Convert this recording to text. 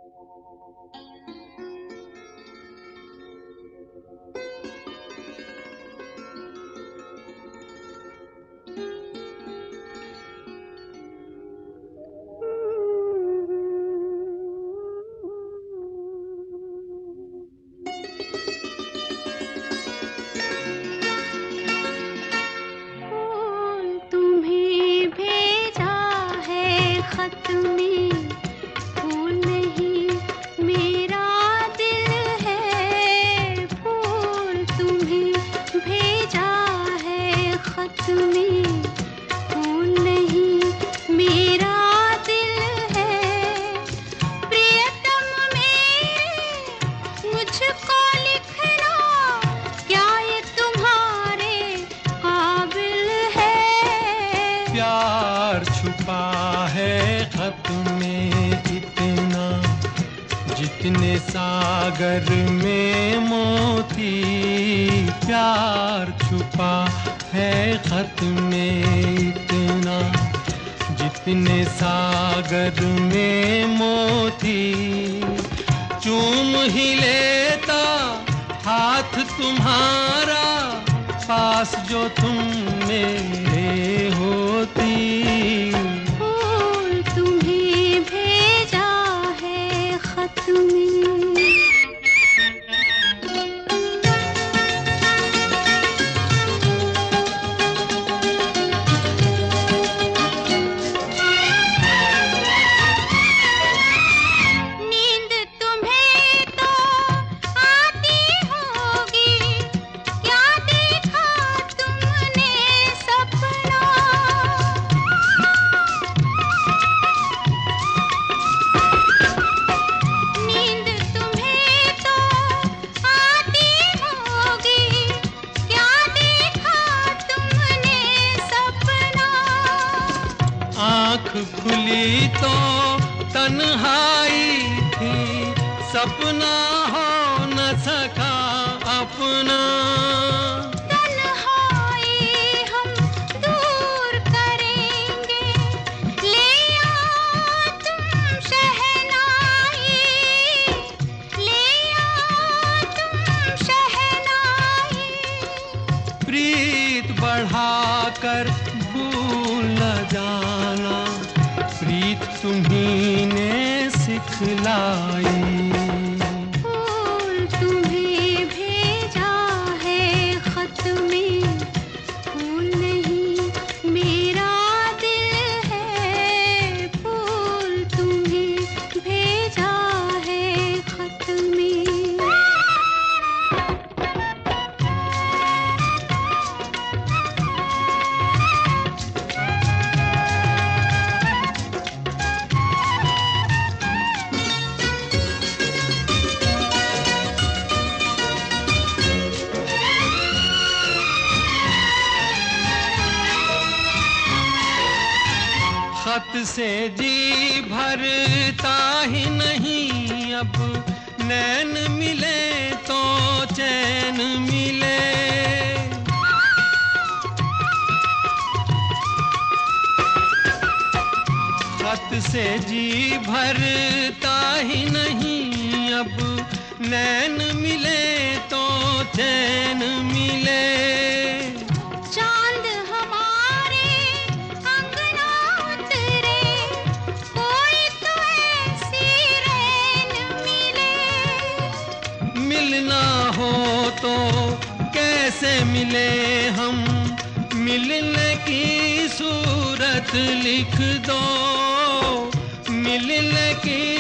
खत में फूल नहीं मेरा दिल है, फूल तुम्हें भेजा है खत में, फूल नहीं मेरा दिल है। प्रियतम मेरे मुझको लिखना, क्या ये तुम्हारे काबिल है? प्यार छुपा है खत में इतना, जितने सागर में मोती। प्यार छुपा है खत में इतना, जितने सागर में मोती। चूम ही लेता हाथ तुम्हारा, पास जो तुम मेरे होती। फूल तुम्हें भेजा है खत में। नींद तुम्हें तो आती होगी, क्या देखा तुमने सपना? नींद तुम्हें तो आती होगी, क्या देखा तुमने सपना? आँख खुली तो तन्हाई थी, सपना हो न सका अपना। तन्हाई हम दूर करेंगे, ले आओ तुम शहनाई, ले आओ तुम शहनाई। प्रीत बढ़ाकर भूल न जाना, प्रीत तुम्ही ने सिखलाई। फूल तुम्हें भेजा है खत में, फूल नहीं मेरा दिल है, फूल तुम्हें भेजा है खत में। खत से जी भरता ही नहीं अब, नैन मिले तो चैन मिले। खत से जी भरता ही नहीं अब, नैन मिले तो चैन मिले। चांद हमारे अंगना उतरे, कोई तो ऐसी रैन मिले। मिलना हो तो कैसे मिले हम, मिलने की सूरत लिख दो, मिलने की